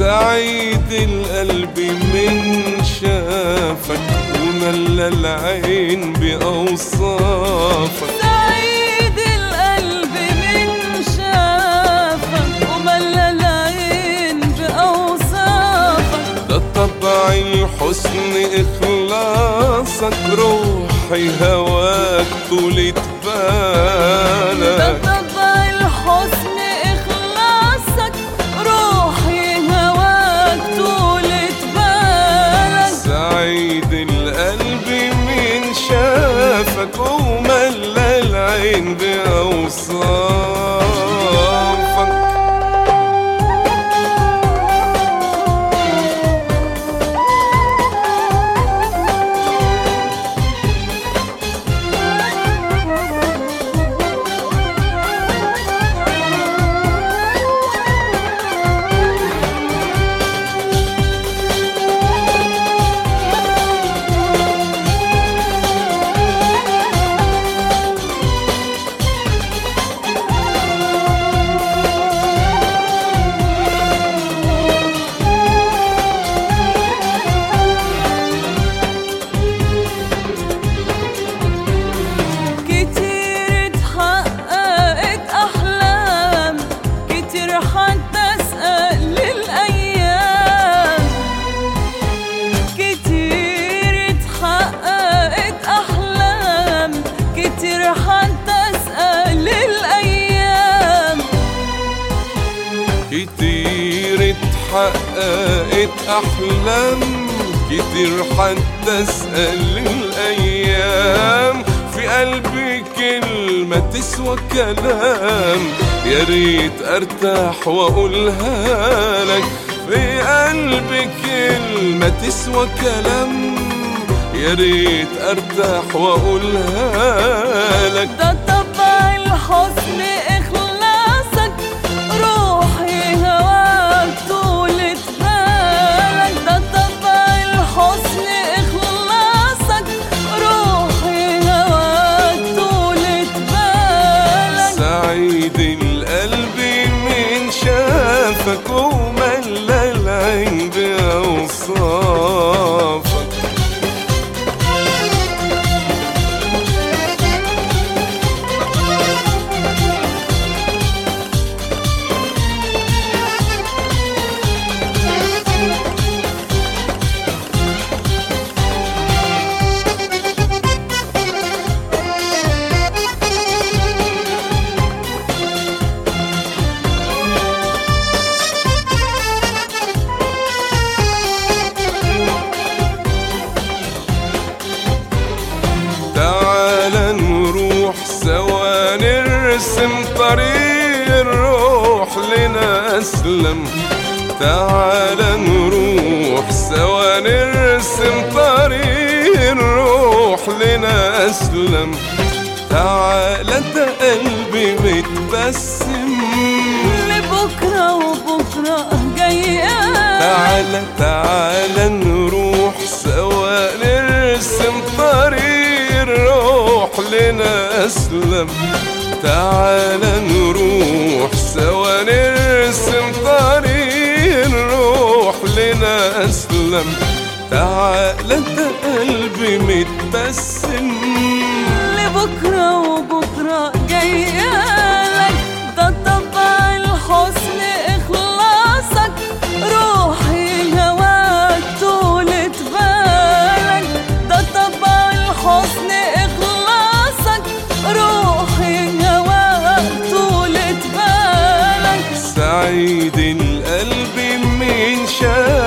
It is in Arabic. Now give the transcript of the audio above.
سعيد القلب من شافك وملى العين بأوصافك. سعيد القلب من شافك وملى العين بأوصافك. ده طبع الحسن إخلاصك، روحي هواك طولة بالك. ده طبع الحسن إخلاصك، روحي هواك طولة بالك. سعيد القلب من شافك وملى العين بأوصافك. كتير اتحققت أحلام، كتير حتى أسأل الأيام. في قلبي كلمة تسوى كلام، يا ريت أرتاح وأقولها لك. في قلبي كلمة تسوى كلام، يا ريت أرتاح وأقولها لك. ده طبع الحسن إخلاصك، روحي هواك طولة بالك. ده طبع الحسن إخلاصك، روحي هواك طولة بالك. سعيد القلب من شافك وملى العين بأوصافك. سوا نرسم طريق الروح لنا أسلم. تعال نروح سوا نرسم طريق الروح لنا أسلم. تعال ده قلبي متبسم لبكرة وبكرة جاية. تعال نروح سوا نرسم طريق الروح لنا أسلم. تعال نروح سوا نرسم طريق الروح لنا أسلم. تعال ده قلبي متبسم لبكرة وبكرة جايالك. ده طبع الحسن إخلاصك، روحي هواك طولة بالك. ده طبع الحسن إخلاصك، روحي هواك طولة بالك. سعيد القلب من شاف